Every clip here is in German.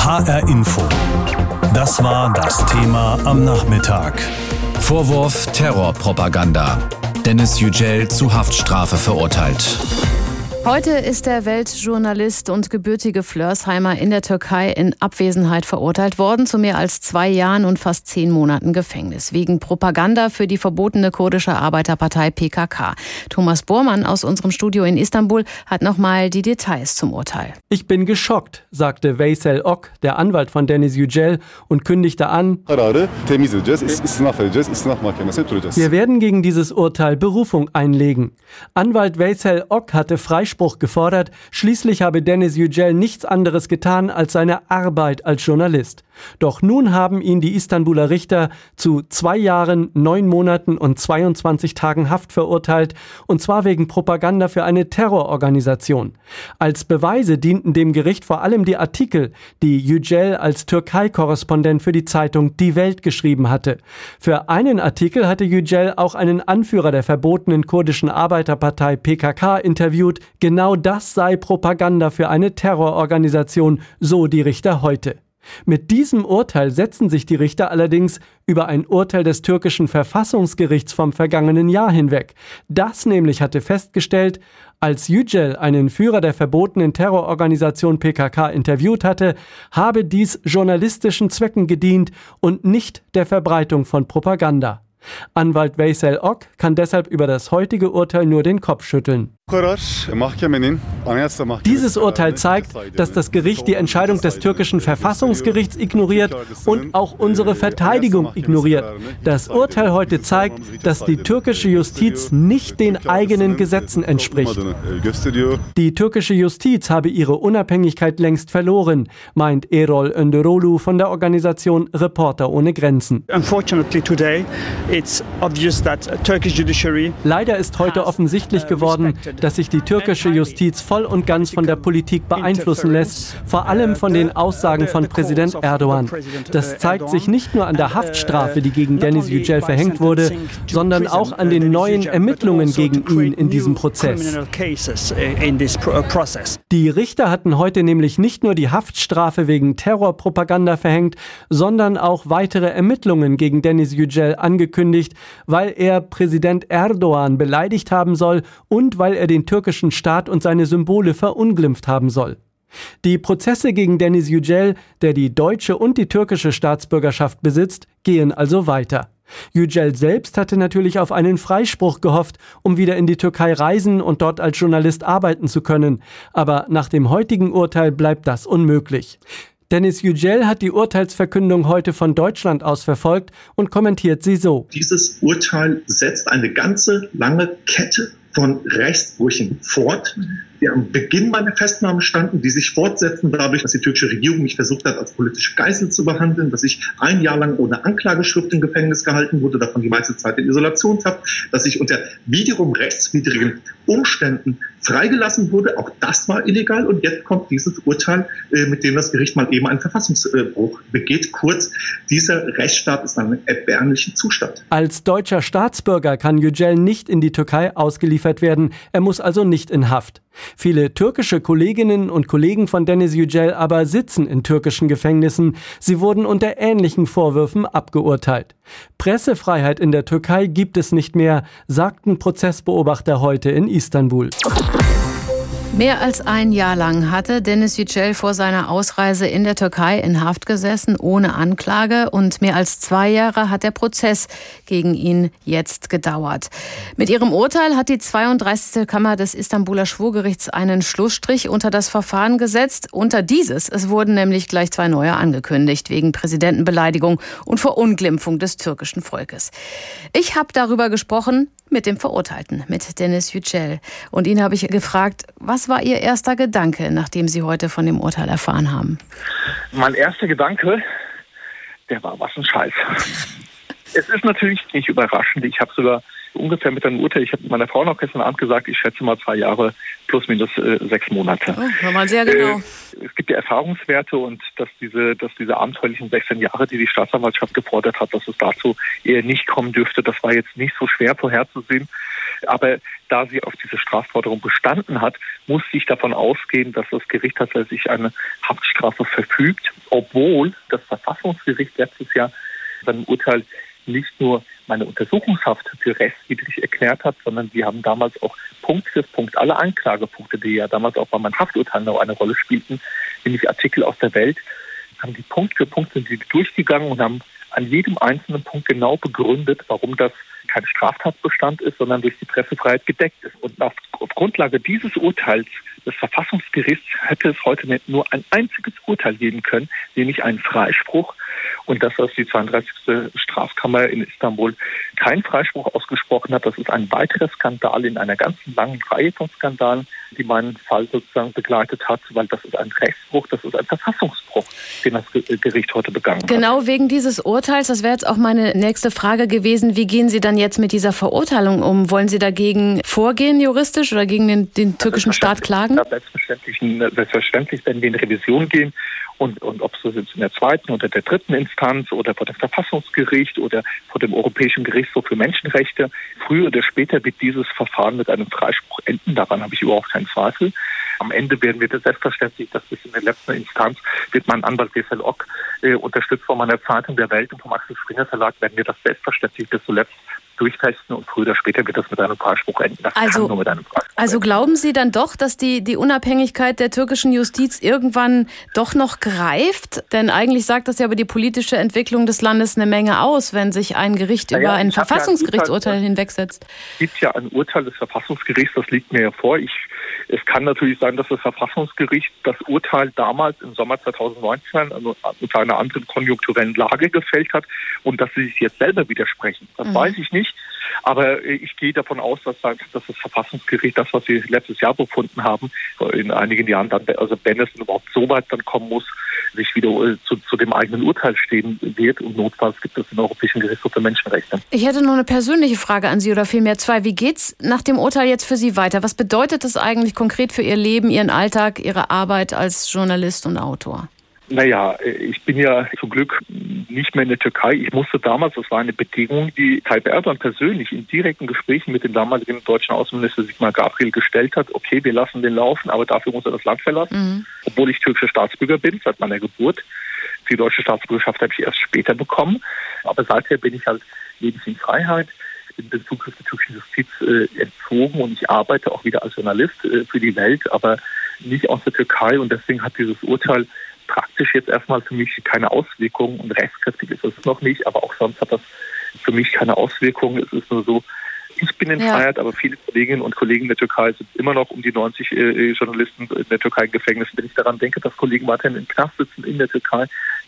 HR Info. Das war das Thema am Nachmittag. Vorwurf Terrorpropaganda. Deniz Yücel zu Haftstrafe verurteilt. Heute ist der Weltjournalist und gebürtige Flörsheimer in der Türkei in Abwesenheit verurteilt worden zu mehr als 2 Jahren und fast 10 Monaten Gefängnis wegen Propaganda für die verbotene kurdische Arbeiterpartei PKK. Thomas Bormann aus unserem Studio in Istanbul hat nochmal die Details zum Urteil. Ich bin geschockt, sagte Veysel Ok, der Anwalt von Deniz Yücel, und kündigte an: Wir werden gegen dieses Urteil Berufung einlegen. Anwalt Veysel Ok hatte Freispruch gefordert. Schließlich habe Deniz Yücel nichts anderes getan als seine Arbeit als Journalist. Doch nun haben ihn die Istanbuler Richter zu 2 Jahren, 9 Monaten und 22 Tagen Haft verurteilt, und zwar wegen Propaganda für eine Terrororganisation. Als Beweise dienten dem Gericht vor allem die Artikel, die Yücel als Türkei-Korrespondent für die Zeitung Die Welt geschrieben hatte. Für einen Artikel hatte Yücel auch einen Anführer der verbotenen kurdischen Arbeiterpartei PKK interviewt. Genau das sei Propaganda für eine Terrororganisation, so die Richter heute. Mit diesem Urteil setzen sich die Richter allerdings über ein Urteil des türkischen Verfassungsgerichts vom vergangenen Jahr hinweg. Das nämlich hatte festgestellt, als Yücel einen Führer der verbotenen Terrororganisation PKK interviewt hatte, habe dies journalistischen Zwecken gedient und nicht der Verbreitung von Propaganda. Anwalt Veysel Ok kann deshalb über das heutige Urteil nur den Kopf schütteln. Dieses Urteil zeigt, dass das Gericht die Entscheidung des türkischen Verfassungsgerichts ignoriert und auch unsere Verteidigung ignoriert. Das Urteil heute zeigt, dass die türkische Justiz nicht den eigenen Gesetzen entspricht. Die türkische Justiz habe ihre Unabhängigkeit längst verloren, meint Erol Önderoglu von der Organisation Reporter ohne Grenzen. Leider ist heute offensichtlich geworden, dass sich die türkische Justiz voll und ganz von der Politik beeinflussen lässt, vor allem von den Aussagen von Präsident Erdogan. Das zeigt sich nicht nur an der Haftstrafe, die gegen Deniz Yücel verhängt wurde, sondern auch an den neuen Ermittlungen gegen ihn in diesem Prozess. Die Richter hatten heute nämlich nicht nur die Haftstrafe wegen Terrorpropaganda verhängt, sondern auch weitere Ermittlungen gegen Deniz Yücel angekündigt, weil er Präsident Erdogan beleidigt haben soll und weil er den türkischen Staat und seine Symbole verunglimpft haben soll. Die Prozesse gegen Deniz Yücel, der die deutsche und die türkische Staatsbürgerschaft besitzt, gehen also weiter. Yücel selbst hatte natürlich auf einen Freispruch gehofft, um wieder in die Türkei reisen und dort als Journalist arbeiten zu können. Aber nach dem heutigen Urteil bleibt das unmöglich. Deniz Yücel hat die Urteilsverkündung heute von Deutschland aus verfolgt und kommentiert sie so: Dieses Urteil setzt eine ganze lange Kette von Rechtsbrüchen fort, die am Beginn meiner Festnahme standen, die sich fortsetzen dadurch, dass die türkische Regierung mich versucht hat, als politische Geißel zu behandeln, dass ich 1 Jahr lang ohne Anklageschrift im Gefängnis gehalten wurde, davon die meiste Zeit in Isolationshaft, dass ich unter wiederum rechtswidrigen Umständen freigelassen wurde. Auch das war illegal, und jetzt kommt dieses Urteil, mit dem das Gericht mal eben einen Verfassungsbruch begeht. Kurz, dieser Rechtsstaat ist in einem erbärmlichen Zustand. Als deutscher Staatsbürger kann Yücel nicht in die Türkei ausgeliefert werden. Er muss also nicht in Haft. Viele türkische Kolleginnen und Kollegen von Deniz Yücel aber sitzen in türkischen Gefängnissen. Sie wurden unter ähnlichen Vorwürfen abgeurteilt. Pressefreiheit in der Türkei gibt es nicht mehr, sagten Prozessbeobachter heute in Istanbul. Mehr als 1 Jahr lang hatte Deniz Yücel vor seiner Ausreise in der Türkei in Haft gesessen, ohne Anklage, und mehr als 2 Jahre hat der Prozess gegen ihn jetzt gedauert. Mit ihrem Urteil hat die 32. Kammer des Istanbuler Schwurgerichts einen Schlussstrich unter das Verfahren gesetzt. Unter dieses, es wurden nämlich gleich 2 neue angekündigt, wegen Präsidentenbeleidigung und Verunglimpfung des türkischen Volkes. Ich habe darüber gesprochen mit dem Verurteilten, mit Deniz Yücel. Und ihn habe ich gefragt, was war Ihr erster Gedanke, nachdem Sie heute von dem Urteil erfahren haben? Mein erster Gedanke, der war, was ein Scheiß. Es ist natürlich nicht überraschend. Ich habe sogar ungefähr mit einem Urteil, ich habe meiner Frau noch gestern Abend gesagt, ich schätze mal 2 Jahre plus minus 6 Monate. Oh, war mal sehr genau. Es gibt ja Erfahrungswerte und dass diese abenteuerlichen 16 Jahre, die Staatsanwaltschaft gefordert hat, dass es dazu eher nicht kommen dürfte, das war jetzt nicht so schwer vorherzusehen. Aber da sie auf diese Strafforderung bestanden hat, muss ich davon ausgehen, dass das Gericht tatsächlich eine Haftstrafe verfügt, obwohl das Verfassungsgericht letztes Jahr seinem Urteil nicht nur meine Untersuchungshaft für rechtswidrig erklärt hat, sondern sie haben damals auch Punkt für Punkt alle Anklagepunkte, die ja damals auch bei meinem Hafturteil noch eine Rolle spielten, nämlich Artikel aus der Welt, haben die Punkt für Punkt sind sie durchgegangen und haben an jedem einzelnen Punkt genau begründet, warum das kein Straftatbestand ist, sondern durch die Pressefreiheit gedeckt ist. Und auf Grundlage dieses Urteils des Verfassungsgerichts hätte es heute nicht nur ein einziges Urteil geben können, nämlich einen Freispruch. Und dass die 32. Strafkammer in Istanbul keinen Freispruch ausgesprochen hat, das ist ein weiterer Skandal in einer ganzen langen Reihe von Skandalen, die meinen Fall sozusagen begleitet hat, weil das ist ein Rechtsbruch, das ist ein Verfassungsbruch, den das Gericht heute begangen hat. Genau wegen dieses Urteils, das wäre jetzt auch meine nächste Frage gewesen, wie gehen Sie dann jetzt mit dieser Verurteilung um? Wollen Sie dagegen vorgehen juristisch oder gegen den türkischen Staat klagen? Ja, selbstverständlich werden wir in Revision gehen. Und ob es jetzt in der zweiten oder der dritten Instanz oder vor dem Verfassungsgericht oder vor dem Europäischen Gerichtshof für Menschenrechte, früher oder später wird dieses Verfahren mit einem Freispruch enden. Daran habe ich überhaupt keinen Zweifel. Am Ende werden wir das selbstverständlich, dass bis in der letzten Instanz wird mein Anwalt Veysel Ok, unterstützt von meiner Zeitung Der Welt und vom Axel Springer Verlag, werden wir das selbstverständlich bis zuletzt durchtesten und früher oder später wird das mit einem Freispruch enden. Das kann nur mit einem Freispruch enden. Glauben Sie dann doch, dass die Unabhängigkeit der türkischen Justiz irgendwann doch noch greift? Denn eigentlich sagt das ja über die politische Entwicklung des Landes eine Menge aus, wenn sich ein Gericht über ein Verfassungsgerichtsurteil hinwegsetzt. Es gibt ja ein Urteil des Verfassungsgerichts, das liegt mir ja vor. Es kann natürlich sein, dass das Verfassungsgericht das Urteil damals im Sommer 2019 unter einer anderen konjunkturellen Lage gefällt hat und dass sie sich jetzt selber widersprechen. Das weiß ich nicht. Aber ich gehe davon aus, dass das Verfassungsgericht, das, was sie letztes Jahr befunden haben, in einigen Jahren dann, also wenn es überhaupt so weit dann kommen muss, sich wieder zu dem eigenen Urteil stehen wird. Und notfalls gibt es den Europäischen Gerichtshof für Menschenrechte. Ich hätte noch eine persönliche Frage an Sie oder vielmehr zwei. Wie geht's nach dem Urteil jetzt für Sie weiter? Was bedeutet das eigentlich konkret für Ihr Leben, Ihren Alltag, Ihre Arbeit als Journalist und Autor? Naja, ich bin ja zum Glück nicht mehr in der Türkei. Ich musste damals, das war eine Bedingung, die Tayyip Erdogan persönlich in direkten Gesprächen mit dem damaligen deutschen Außenminister Sigmar Gabriel gestellt hat. Okay, wir lassen den laufen, aber dafür muss er das Land verlassen. Obwohl ich türkischer Staatsbürger bin, seit meiner Geburt. Die deutsche Staatsbürgerschaft habe ich erst später bekommen. Aber seither bin ich halt lebens in Freiheit. Ich bin dem Zugriff der türkischen Justiz entzogen und ich arbeite auch wieder als Journalist für die Welt, aber nicht aus der Türkei. Und deswegen hat dieses Urteil praktisch jetzt erstmal für mich keine Auswirkungen und rechtskräftig ist es noch nicht, aber auch sonst hat das für mich keine Auswirkungen. Es ist nur so, ich bin in Freiheit, aber viele Kolleginnen und Kollegen in der Türkei sind immer noch um die 90 Journalisten in der Türkei im Gefängnis. Wenn ich daran denke, dass Kollegen weiterhin im Knast sitzen in der Türkei,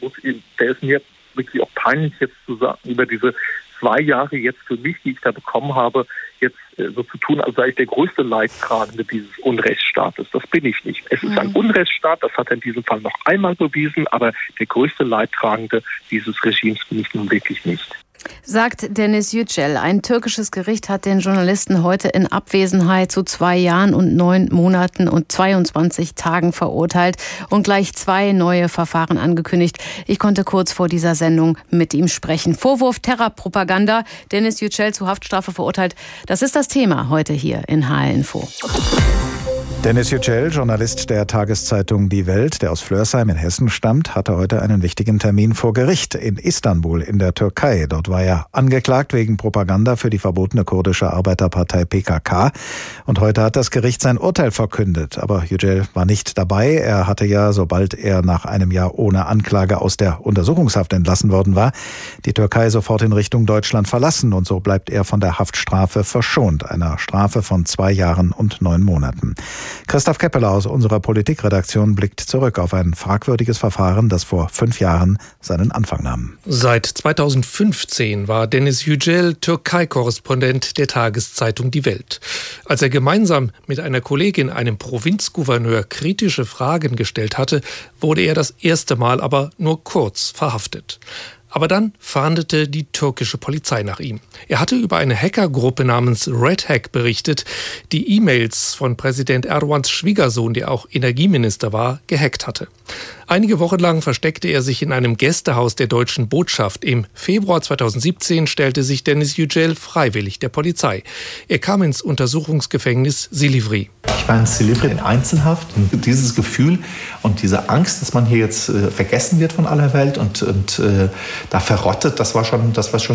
der ist mir wirklich auch peinlich jetzt zu sagen, über diese 2 Jahre jetzt für mich, die ich da bekommen habe, jetzt so zu tun, als sei ich der größte Leidtragende dieses Unrechtsstaates. Das bin ich nicht. Es ist ein Unrechtsstaat, das hat er in diesem Fall noch einmal bewiesen, aber der größte Leidtragende dieses Regimes bin ich nun wirklich nicht. Sagt Deniz Yücel. Ein türkisches Gericht hat den Journalisten heute in Abwesenheit zu 2 Jahren und 9 Monaten und 22 Tagen verurteilt und gleich 2 neue Verfahren angekündigt. Ich konnte kurz vor dieser Sendung mit ihm sprechen. Vorwurf Terrorpropaganda. Deniz Yücel zu Haftstrafe verurteilt. Das ist das Thema heute hier in HR Info. Deniz Yücel, Journalist der Tageszeitung Die Welt, der aus Flörsheim in Hessen stammt, hatte heute einen wichtigen Termin vor Gericht in Istanbul in der Türkei. Dort war er angeklagt wegen Propaganda für die verbotene kurdische Arbeiterpartei PKK. Und heute hat das Gericht sein Urteil verkündet. Aber Yücel war nicht dabei. Er hatte ja, sobald er nach einem Jahr ohne Anklage aus der Untersuchungshaft entlassen worden war, die Türkei sofort in Richtung Deutschland verlassen. Und so bleibt er von der Haftstrafe verschont, einer Strafe von 2 Jahren und 9 Monaten. Christoph Keppeler aus unserer Politikredaktion blickt zurück auf ein fragwürdiges Verfahren, das vor 5 Jahren seinen Anfang nahm. Seit 2015 war Deniz Yücel Türkei-Korrespondent der Tageszeitung Die Welt. Als er gemeinsam mit einer Kollegin einem Provinzgouverneur kritische Fragen gestellt hatte, wurde er das erste Mal aber nur kurz verhaftet. Aber dann fahndete die türkische Polizei nach ihm. Er hatte über eine Hackergruppe namens Red Hack berichtet, die E-Mails von Präsident Erdogans Schwiegersohn, der auch Energieminister war, gehackt hatte. Einige Wochen lang versteckte er sich in einem Gästehaus der deutschen Botschaft. Im Februar 2017 stellte sich Deniz Yücel freiwillig der Polizei. Er kam ins Untersuchungsgefängnis Silivri. Ich war in Silivri in Einzelhaft. Und dieses Gefühl und diese Angst, dass man hier jetzt vergessen wird von aller Welt und da verrottet, das war schon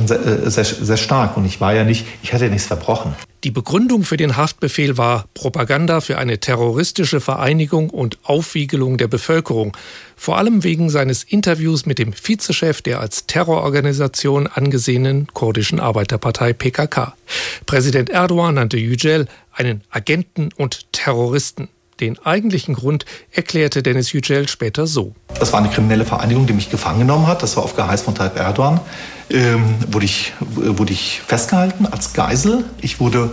sehr stark. Und ich hatte ja nichts verbrochen. Die Begründung für den Haftbefehl war Propaganda für eine terroristische Vereinigung und Aufwiegelung der Bevölkerung. Vor allem wegen seines Interviews mit dem Vizechef der als Terrororganisation angesehenen kurdischen Arbeiterpartei PKK. Präsident Erdogan nannte Yücel einen Agenten und Terroristen. Den eigentlichen Grund erklärte Deniz Yücel später so. Das war eine kriminelle Vereinigung, die mich gefangen genommen hat. Das war auf Geheiß von Tayyip Erdogan. Wurde ich festgehalten als Geisel. Ich wurde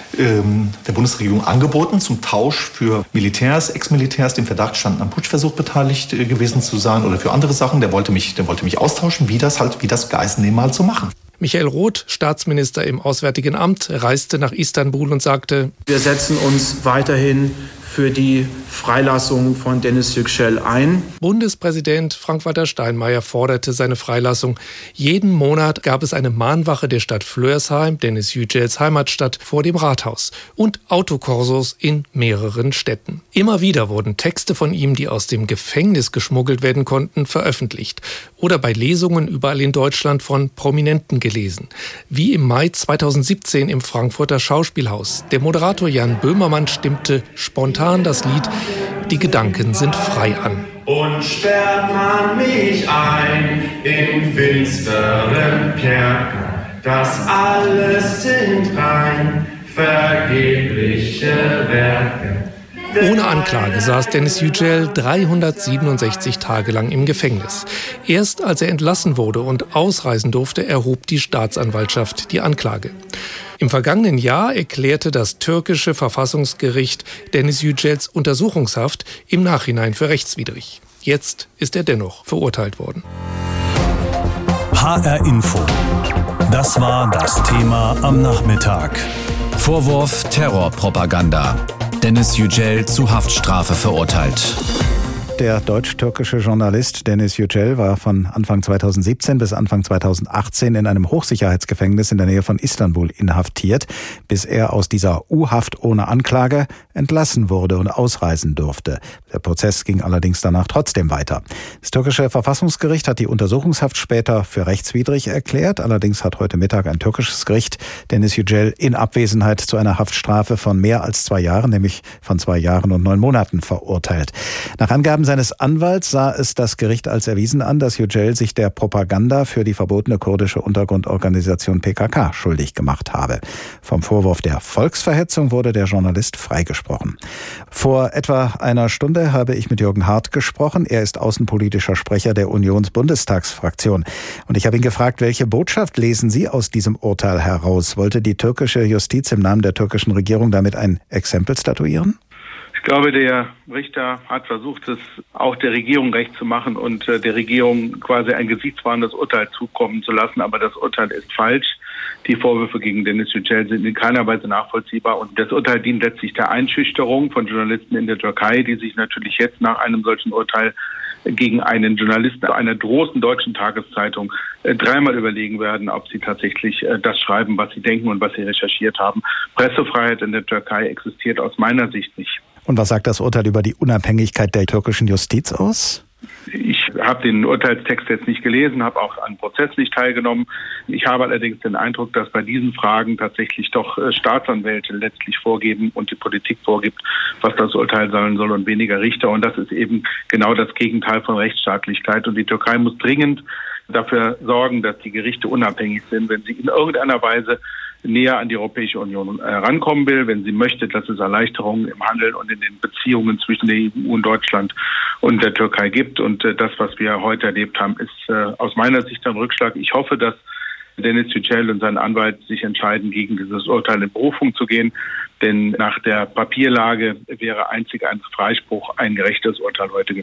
der Bundesregierung angeboten zum Tausch für Militärs, Ex-Militärs, die im Verdacht standen, am Putschversuch beteiligt gewesen zu sein oder für andere Sachen. Der wollte mich austauschen, wie das Geiselnehmen halt so machen. Michael Roth, Staatsminister im Auswärtigen Amt, reiste nach Istanbul und sagte: Wir setzen uns weiterhin für die Freilassung von Deniz Yücel ein. Bundespräsident Frank-Walter Steinmeier forderte seine Freilassung. Jeden Monat gab es eine Mahnwache der Stadt Flörsheim, Deniz Yücels Heimatstadt, vor dem Rathaus und Autokorsos in mehreren Städten. Immer wieder wurden Texte von ihm, die aus dem Gefängnis geschmuggelt werden konnten, veröffentlicht oder bei Lesungen überall in Deutschland von Prominenten gelesen. Wie im Mai 2017 im Frankfurter Schauspielhaus. Der Moderator Jan Böhmermann stimmte spontan das Lied »Die Gedanken sind frei« an. Und sperrt man mich ein in finsteren Kerker, das alles sind rein vergebliche Werke. Ohne Anklage saß Deniz Yücel 367 Tage lang im Gefängnis. Erst als er entlassen wurde und ausreisen durfte, erhob die Staatsanwaltschaft die Anklage. Im vergangenen Jahr erklärte das türkische Verfassungsgericht Deniz Yücels Untersuchungshaft im Nachhinein für rechtswidrig. Jetzt ist er dennoch verurteilt worden. HR Info. Das war das Thema am Nachmittag. Vorwurf Terrorpropaganda. Deniz Yücel zu Haftstrafe verurteilt. Der deutsch-türkische Journalist Deniz Yücel war von Anfang 2017 bis Anfang 2018 in einem Hochsicherheitsgefängnis in der Nähe von Istanbul inhaftiert, bis er aus dieser U-Haft ohne Anklage entlassen wurde und ausreisen durfte. Der Prozess ging allerdings danach trotzdem weiter. Das türkische Verfassungsgericht hat die Untersuchungshaft später für rechtswidrig erklärt. Allerdings hat heute Mittag ein türkisches Gericht Deniz Yücel in Abwesenheit zu einer Haftstrafe von mehr als 2 Jahren, nämlich von 2 Jahren und 9 Monaten verurteilt. Nach Angaben seines Anwalts sah es das Gericht als erwiesen an, dass Yücel sich der Propaganda für die verbotene kurdische Untergrundorganisation PKK schuldig gemacht habe. Vom Vorwurf der Volksverhetzung wurde der Journalist freigesprochen. Vor etwa einer Stunde habe ich mit Jürgen Hart gesprochen. Er ist außenpolitischer Sprecher der Unions-Bundestagsfraktion. Und ich habe ihn gefragt, welche Botschaft lesen Sie aus diesem Urteil heraus? Wollte die türkische Justiz im Namen der türkischen Regierung damit ein Exempel statuieren? Ich glaube, der Richter hat versucht, es auch der Regierung recht zu machen und der Regierung quasi ein gesichtswahrendes Urteil zukommen zu lassen. Aber das Urteil ist falsch. Die Vorwürfe gegen Deniz Yücel sind in keiner Weise nachvollziehbar. Und das Urteil dient letztlich der Einschüchterung von Journalisten in der Türkei, die sich natürlich jetzt nach einem solchen Urteil gegen einen Journalisten einer großen deutschen Tageszeitung dreimal überlegen werden, ob sie tatsächlich das schreiben, was sie denken und was sie recherchiert haben. Pressefreiheit in der Türkei existiert aus meiner Sicht nicht. Und was sagt das Urteil über die Unabhängigkeit der türkischen Justiz aus? Ich habe den Urteilstext jetzt nicht gelesen, habe auch am Prozess nicht teilgenommen. Ich habe allerdings den Eindruck, dass bei diesen Fragen tatsächlich doch Staatsanwälte letztlich vorgeben und die Politik vorgibt, was das Urteil sein soll und weniger Richter. Und das ist eben genau das Gegenteil von Rechtsstaatlichkeit. Und die Türkei muss dringend dafür sorgen, dass die Gerichte unabhängig sind, wenn sie in irgendeiner Weise näher an die Europäische Union rankommen will, wenn sie möchte, dass es Erleichterungen im Handel und in den Beziehungen zwischen der EU und Deutschland und der Türkei gibt. Und das, was wir heute erlebt haben, ist aus meiner Sicht ein Rückschlag. Ich hoffe, dass Deniz Yücel und sein Anwalt sich entscheiden, gegen dieses Urteil in Berufung zu gehen. Denn nach der Papierlage wäre einzig ein Freispruch ein gerechtes Urteil heute gewesen.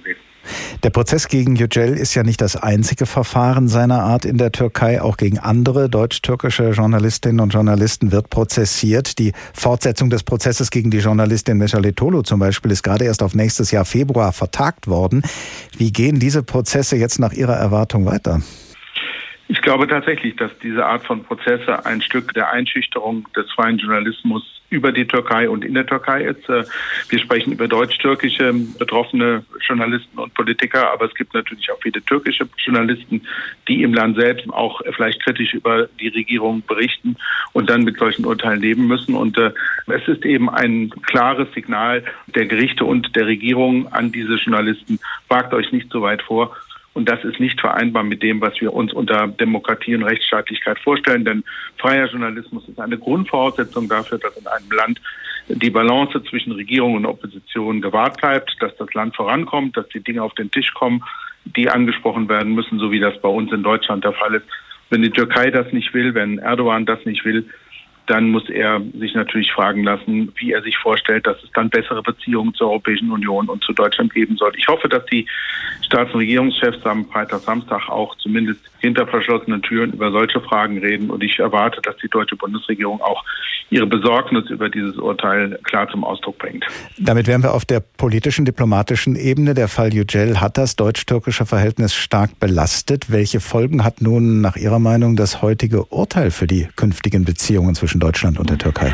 Der Prozess gegen Yücel ist ja nicht das einzige Verfahren seiner Art in der Türkei. Auch gegen andere deutsch-türkische Journalistinnen und Journalisten wird prozessiert. Die Fortsetzung des Prozesses gegen die Journalistin Meşale Tolu zum Beispiel ist gerade erst auf nächstes Jahr Februar vertagt worden. Wie gehen diese Prozesse jetzt nach Ihrer Erwartung weiter? Ich glaube tatsächlich, dass diese Art von Prozesse ein Stück der Einschüchterung des freien Journalismus über die Türkei und in der Türkei ist. Wir sprechen über deutsch-türkische betroffene Journalisten und Politiker, aber es gibt natürlich auch viele türkische Journalisten, die im Land selbst auch vielleicht kritisch über die Regierung berichten und dann mit solchen Urteilen leben müssen. Und es ist eben ein klares Signal der Gerichte und der Regierung an diese Journalisten: Wagt euch nicht so weit vor. Und das ist nicht vereinbar mit dem, was wir uns unter Demokratie und Rechtsstaatlichkeit vorstellen. Denn freier Journalismus ist eine Grundvoraussetzung dafür, dass in einem Land die Balance zwischen Regierung und Opposition gewahrt bleibt, dass das Land vorankommt, dass die Dinge auf den Tisch kommen, die angesprochen werden müssen, so wie das bei uns in Deutschland der Fall ist. Wenn die Türkei das nicht will, wenn Erdogan das nicht will, dann muss er sich natürlich fragen lassen, wie er sich vorstellt, dass es dann bessere Beziehungen zur Europäischen Union und zu Deutschland geben soll. Ich hoffe, dass die Staats- und Regierungschefs am Freitag, Samstag auch zumindest hinter verschlossenen Türen über solche Fragen reden. Und ich erwarte, dass die deutsche Bundesregierung auch ihre Besorgnis über dieses Urteil klar zum Ausdruck bringt. Damit wären wir auf der politischen, diplomatischen Ebene. Der Fall Yücel hat das deutsch-türkische Verhältnis stark belastet. Welche Folgen hat nun nach Ihrer Meinung das heutige Urteil für die künftigen Beziehungen zwischen Deutschland und der Türkei?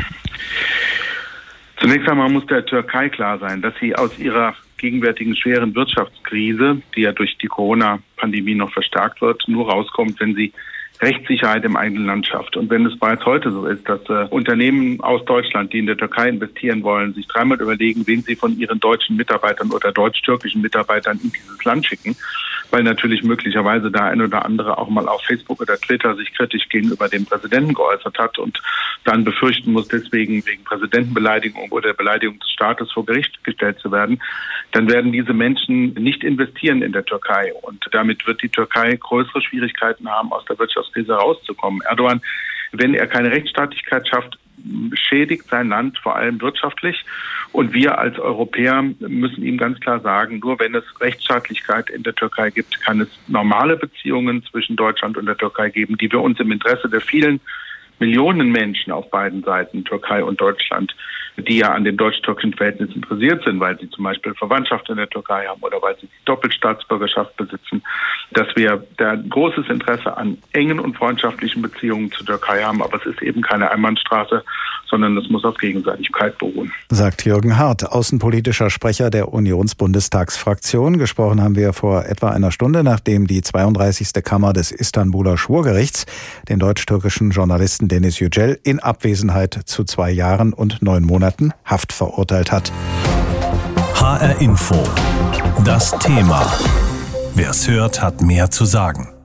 Zunächst einmal muss der Türkei klar sein, dass sie aus ihrer gegenwärtigen schweren Wirtschaftskrise, die ja durch die Corona-Pandemie noch verstärkt wird, nur rauskommt, wenn sie Rechtssicherheit im eigenen Land schafft. Und wenn es bereits heute so ist, dass Unternehmen aus Deutschland, die in der Türkei investieren wollen, sich dreimal überlegen, wen sie von ihren deutschen Mitarbeitern oder deutsch-türkischen Mitarbeitern in dieses Land schicken, weil natürlich möglicherweise der ein oder andere auch mal auf Facebook oder Twitter sich kritisch gegenüber dem Präsidenten geäußert hat und dann befürchten muss, deswegen wegen Präsidentenbeleidigung oder Beleidigung des Staates vor Gericht gestellt zu werden, dann werden diese Menschen nicht investieren in der Türkei. Und damit wird die Türkei größere Schwierigkeiten haben, aus der Wirtschaftskrise rauszukommen. Erdogan, wenn er keine Rechtsstaatlichkeit schafft, schädigt sein Land vor allem wirtschaftlich. Und wir als Europäer müssen ihm ganz klar sagen, nur wenn es Rechtsstaatlichkeit in der Türkei gibt, kann es normale Beziehungen zwischen Deutschland und der Türkei geben, die wir uns im Interesse der vielen Millionen Menschen auf beiden Seiten, Türkei und Deutschland, die ja an den deutsch-türkischen Verhältnissen interessiert sind, weil sie zum Beispiel Verwandtschaft in der Türkei haben oder weil sie die Doppelstaatsbürgerschaft besitzen, dass wir da großes Interesse an engen und freundschaftlichen Beziehungen zur Türkei haben. Aber es ist eben keine Einbahnstraße, sondern es muss auf Gegenseitigkeit beruhen. Sagt Jürgen Hart, außenpolitischer Sprecher der Unionsbundestagsfraktion. Gesprochen haben wir vor etwa einer Stunde, nachdem die 32. Kammer des Istanbuler Schwurgerichts den deutsch-türkischen Journalisten Deniz Yücel in Abwesenheit zu 2 Jahren und 9 Monaten Haft verurteilt hat. HR Info. Das Thema. Wer es hört, hat mehr zu sagen.